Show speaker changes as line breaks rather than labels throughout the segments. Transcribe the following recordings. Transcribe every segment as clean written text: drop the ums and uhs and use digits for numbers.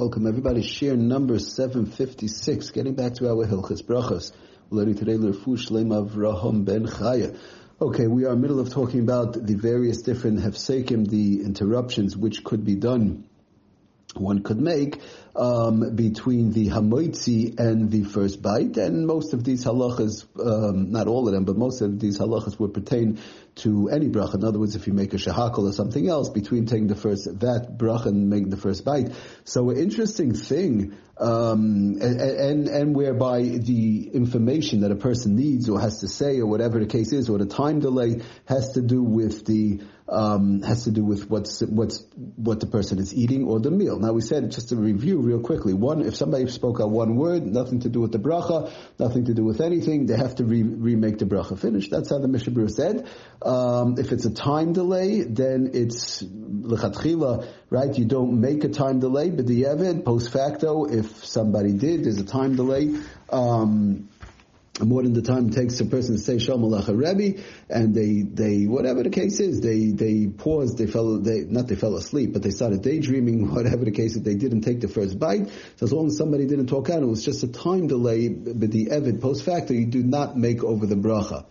Welcome everybody. Share number 756. Getting back to our Hilchos Brachos. We're learning today L'Refuah Shlema Avraham ben Chaya. Okay, we are in the middle of talking about the various different hefsekim, the interruptions which could be done, one could make between the hamoitzi and the first bite, and most of these halachas, not all of them, but most of these halachas would pertain to any bracha. In other words, if you make a shahakal or something else between taking the first that bracha and making the first bite. So an interesting thing, and whereby the information that a person needs or has to say or whatever the case is, or the time delay has to do with what the person is eating or the meal. Now we said, just to review real quickly, if somebody spoke out one word, nothing to do with the bracha, nothing to do with anything, they have to remake the bracha. Finish. That's how the Mishnah Berurah said. If it's a time delay, then it's lechatchila, right? You don't make a time delay, but the evid, post facto, if somebody did, there's a time delay, more than the time it takes a person to say Shalom Aleichem Rebbe, and they whatever the case is, they paused, they fell asleep, but they started daydreaming, whatever the case is, they didn't take the first bite. So as long as somebody didn't talk out, it was just a time delay, but the evid, post facto, you do not make over the bracha.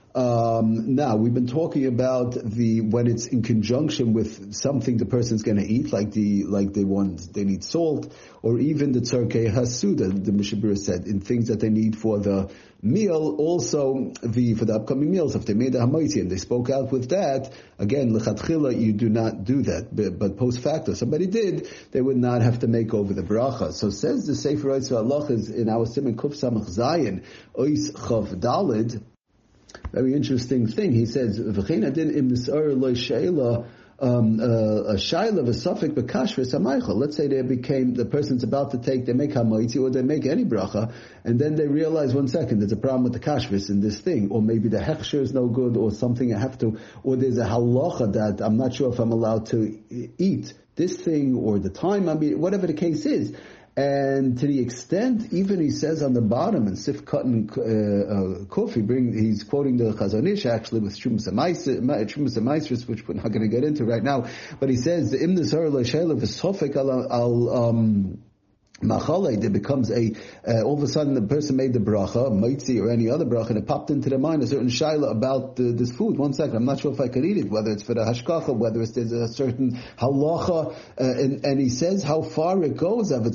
Now we've been talking about when it's in conjunction with something the person's going to eat, like they need salt, or even the tzarkei hasuda, the Mishnah Berurah said, in things that they need for the meal, also for the upcoming meals. If they made a hamaiti and they spoke out with that, again, lechatchila, you do not do that. But post facto, somebody did, they would not have to make over the bracha. So says the Sefer Oitz Halachas in our Siman Kuf Samach Zayin, Ois Chav Dalid. Very interesting thing. He says, "V'chein adin im nisar lo sheila a shaila v'safik b'kashvus hamaychal." Let's say the person's about to they make hamaiti or they make any bracha, and then they realize, 1 second, there's a problem with the kashvus in this thing, or maybe the hechsher is no good, or something or there's a halacha that I'm not sure if I'm allowed to eat this thing, or the time, whatever the case is. And to the extent, even he says on the bottom in Sif Katan Kuf, he's quoting the Chazon Ish actually with Shumas HaMaisros, which we're not going to get into right now. But he says the Im Nisar L'Sheila V'Sofek al Machalei, there becomes all of a sudden the person made the bracha, maitzi or any other bracha, and it popped into their mind a certain shaila about this food. 1 second, I'm not sure if I could eat it, whether it's for the hashkacha, whether there's a certain halacha, and he says how far it goes. In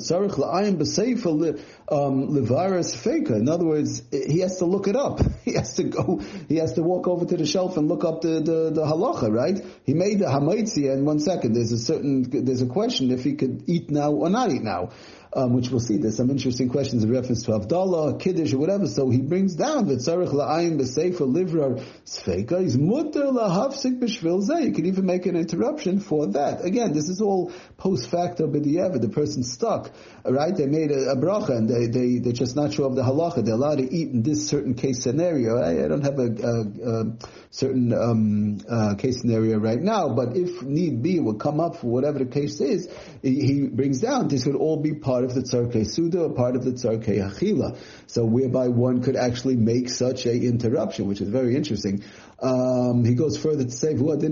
other words, he has to look it up. He has to walk over to the shelf and look up the halacha, right? He made the hamaitzi, and 1 second, there's a question if he could eat now or not eat now. Which we'll see. There's some interesting questions in reference to Havdalah, Kiddush, or whatever. So he brings down that Tzarech la'ayin b'sefer livrar sfeika is mutter lahafsik b'shvil zeh. You can even make an interruption for that. Again, this is all post facto b'diavad. The person's stuck, right? They made a bracha and they're just not sure of the halacha. They're allowed to eat in this certain case scenario. I don't have a certain case scenario right now, but if need be, it will come up for whatever the case is. He brings down this would all be part of the tzarkei suda, or part of the tzarkei achila. So whereby one could actually make such a interruption, which is very interesting. He goes further to say, okay,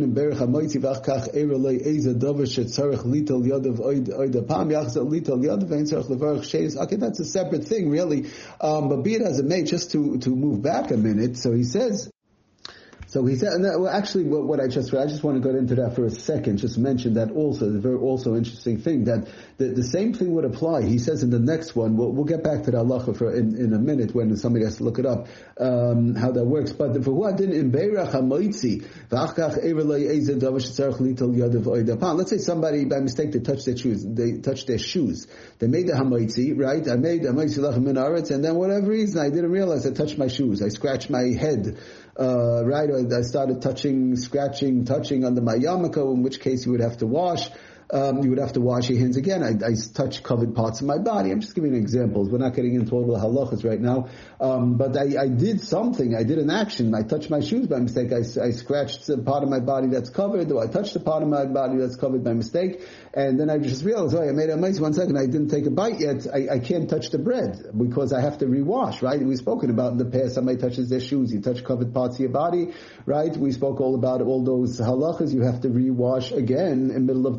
that's a separate thing, really. But be it as it may, just to move back a minute. So he said, and actually, what I just want to go into that for a second. Just mention that also, the very also interesting thing that the same thing would apply. He says in the next one. We'll get back to the halacha in a minute when somebody has to look it up how that works. But for who didn't in beirach hamoitzi v'achkach evelay ezed davash tzarich lital yadav oidapan. Let's say somebody by mistake they touched their shoes. They made the hamoitzi, right? I made hamoitzi lachem min aretz, and then whatever reason I didn't realize I touched my shoes. I scratched my head. Right, or I started touching under my yarmulke, in which case you would have to wash. You would have to wash your hands again. I touch covered parts of my body. I'm just giving examples. We're not getting into all the halachas right now. But I did something. I did an action. I touched my shoes by mistake. I scratched a part of my body that's covered, or I touched a part of my body that's covered by mistake. And then I just realized, I made a mess. 1 second, I didn't take a bite yet. I can't touch the bread because I have to rewash, right? We've spoken about in the past, somebody touches their shoes, you touch covered parts of your body, right? We spoke all about all those halachas. You have to rewash again in the middle of the meal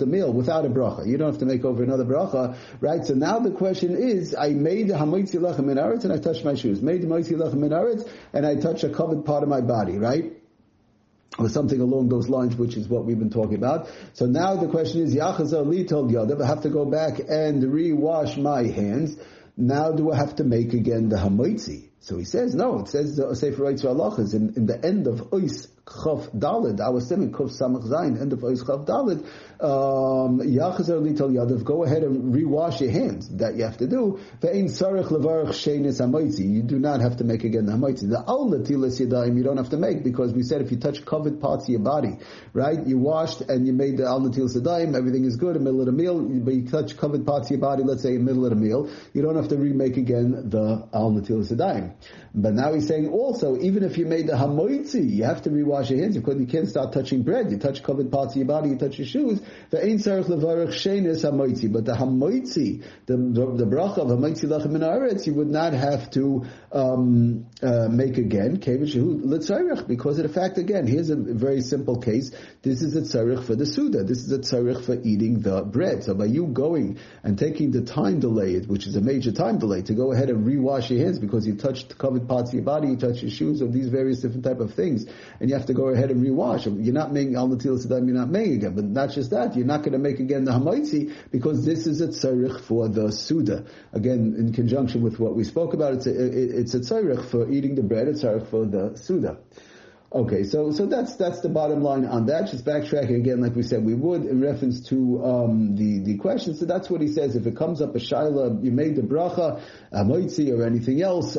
without a bracha. You don't have to make over another bracha, right? So now the question is, I made the hamoitzi lechem min haaretz and I touched my shoes. Made the hamoitzi lechem min haaretz and I touched a covered part of my body, right? Or something along those lines, which is what we've been talking about. So now the question is, Yachazar li told Yodav, I have to go back and rewash my hands. Now do I have to make again the hamoitzi? So he says, no, it says the Sefer Eitzer Halachas in the end of Ois Chaf Daled, I was saying Kuf Samach Zayin, end of Ois Chaf Daled, Yachazar li told Yodav, go ahead and rewash your hands. That you have to do. Ve'ein tzarich levarach shenis hamoitzi. You do not have to make again the hamoitzi. The al natilas yadayim you don't have to make, because we said if you touch covered parts of your body, right? You washed and you made the al natilas yadayim, everything is good in the middle of the meal, but you touch covered parts of your body, let's say in the middle of the meal, you don't have to remake again the al natilas yadayim. But now he's saying also, even if you made the hamoitzi, you have to rewash your hands, because you can't start touching bread. You touch covered parts of your body, you touch your shoes. Ve'ein tzarich levarach shenis hamoitzi. But the hamoitzi, the bracha of hamoitzi lechem min haaretz, you would not have to make again, because of the fact, again, here's a very simple case. This is a tzarich for the suda. This is a tzarich for eating the bread. So by you going and taking the time delay, which is a major time delay, to go ahead and rewash your hands because you touched covered parts of your body, you touched your shoes, or these various different type of things, and you have to go ahead and rewash them. You're not making al natilas yadayim, you're not making again. But not just that, you're not going to make again the hamoitzi, because this is a tzarich for the suda. Again, in conjunction with what we spoke about, it's a tzarich for eating the bread, it's a tzarich for the suda. Okay, so that's the bottom line on that. Just backtracking again, like we said, we would in reference to the question. So that's what he says. If it comes up a shaila, you made the bracha, hamoitzi, or anything else.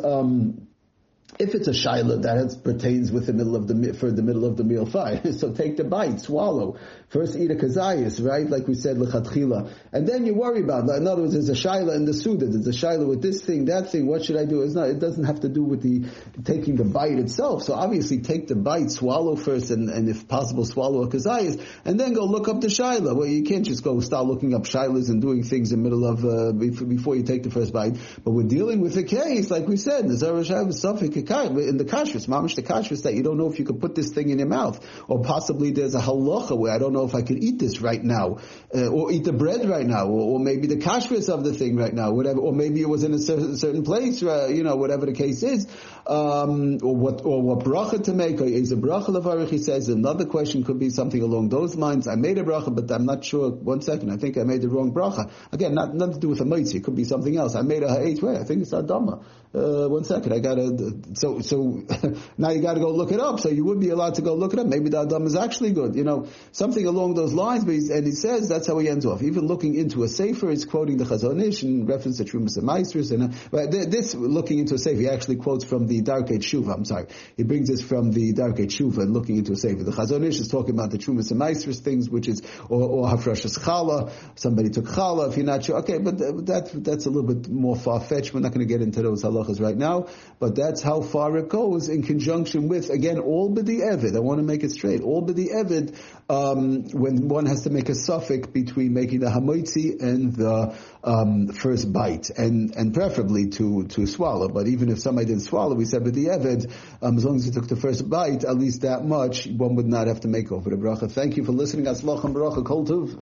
If it's a shaila that pertains with the middle of the meal, fine. So take the bite, swallow. First eat a kazayas, right? Like we said, lechatchila. And then you worry about it. In other words, there's a shaila in the suda. There's a shaila with this thing, that thing. What should I do? It doesn't have to do with the taking the bite itself. So obviously take the bite, swallow first, and if possible, swallow a kazayas, and then go look up the shaila. Well, you can't just go start looking up shailas and doing things in the middle of, before you take the first bite. But we're dealing with a case, like we said, there's a suffix in the kashrus, mamish the kashrus, that you don't know if you could put this thing in your mouth, or possibly there's a halacha where I don't know if I could eat this right now, or eat the bread right now, or maybe the kashrus of the thing right now, whatever, or maybe it was in a certain place, whatever the case is, or what bracha to make, or is a bracha levarich? He says another question could be something along those lines. I made a bracha, but I'm not sure. 1 second, I think I made the wrong bracha. Again, nothing to do with a moitzi. It could be something else. I made a ha'etz way. I think it's adama. 1 second, I gotta. So now you got to go look it up. So you would be allowed to go look it up. Maybe the adam is actually good. Something along those lines. But he says that's how he ends off. Even looking into a sefer, he's quoting the Chazon Ish in reference to Trumas and Meisters. But this looking into a sefer, he actually quotes from the Darkei Tshuva. I'm sorry, he brings this from the Darkei Tshuva and looking into a sefer. The Chazon Ish is talking about the Trumas and Meisters things, which is or hafrashas chala. Somebody took chala. If you're not sure, okay, but that's a little bit more far fetched. We're not going to get into those halachas right now. But that's how far it goes in conjunction with, again, all b'di'evid. I want to make it straight. All b'di'evid, when one has to make a suffix between making the hamoitzi and the first bite, and preferably to swallow. But even if somebody didn't swallow, we said b'di'evid, as long as you took the first bite, at least that much, one would not have to make over the bracha. Thank you for listening. Atzlach and baracha kol tov.